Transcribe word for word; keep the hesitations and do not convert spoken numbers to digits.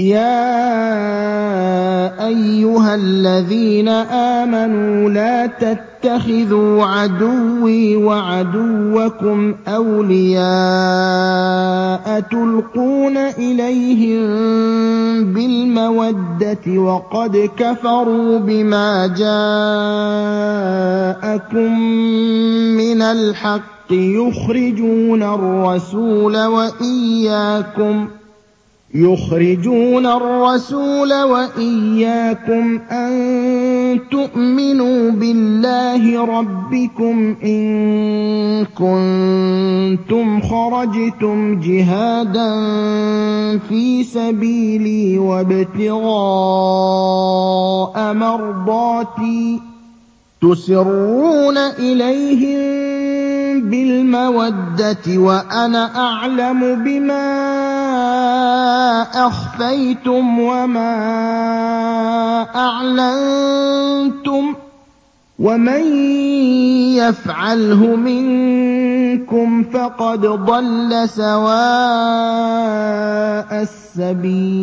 يَا أَيُّهَا الَّذِينَ آمَنُوا لَا تَتَّخِذُوا عَدُوِّي وَعَدُوَّكُمْ أَوْلِيَاءَ تُلْقُونَ إِلَيْهِم بِالْمَوَدَّةِ وَقَدْ كَفَرُوا بِمَا جَاءَكُم مِّنَ الْحَقِّ يُخْرِجُونَ الرَّسُولَ وَإِيَّاكُمْ يُخْرِجُونَ الرَّسُولَ وَإِيَّاكُمْ أَن تُؤْمِنُوا بِاللَّهِ رَبِّكُمْ إِن كُنتُمْ خَرَجْتُمْ جِهَادًا فِي سَبِيلِي وَابْتِغَاءَ مَرْضَاتِي تُسِرُّونَ إِلَيْهِم بِالْمَوَدَّةِ وَأَنَا أَعْلَمُ بِمَا أَخْفَيْتُمْ وَمَا أَعْلَنتُمْ ۚ وَمَن يَفْعَلْهُ مِنكُمْ فَقَدْ ضَلَّ سَوَاءَ السَّبِيلِ